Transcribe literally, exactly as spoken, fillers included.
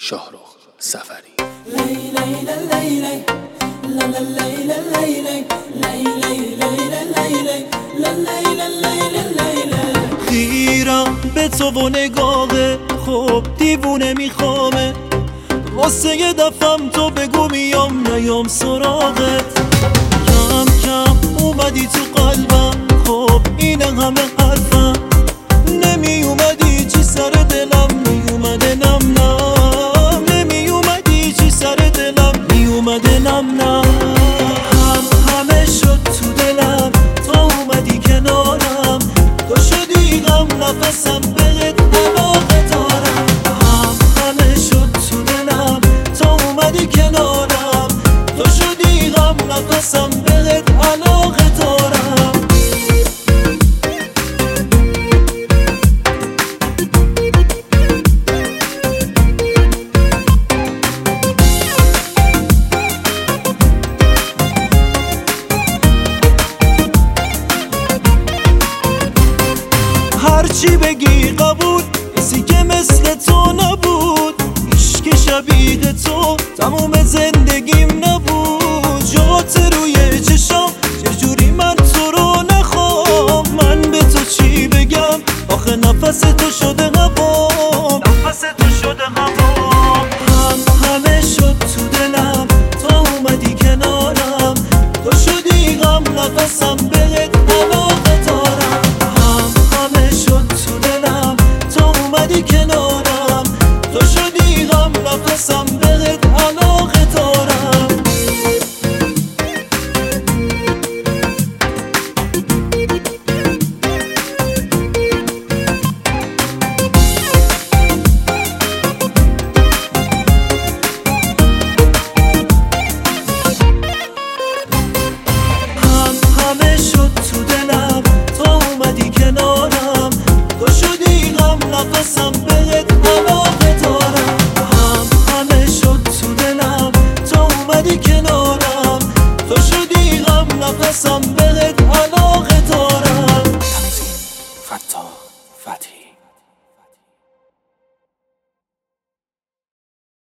شاهرخ سفری. خیرم به تو و نگاهه خب دیوونه میخوامه، واسه یه دفعم تو بگو میام نیام سراغت. کم کم اومدی تو قلبم، خب اینه همه حرفم. نمی اومدی چی سر دلم میومده نم نم، نمی اومدی چی سر دلم میومده نم نم. هم همه شد تو دلم تا اومدی کنارم، تو شدی غم نفسم بهت علاقه دارم. هم همه شد تو دلم تا اومدی کنارم، تو شدی غم نفسم بهت علاقه دارم. هرچی بگی قبول، کسی که مثل تو نبود. عشق شبیه تو تموم زندگیم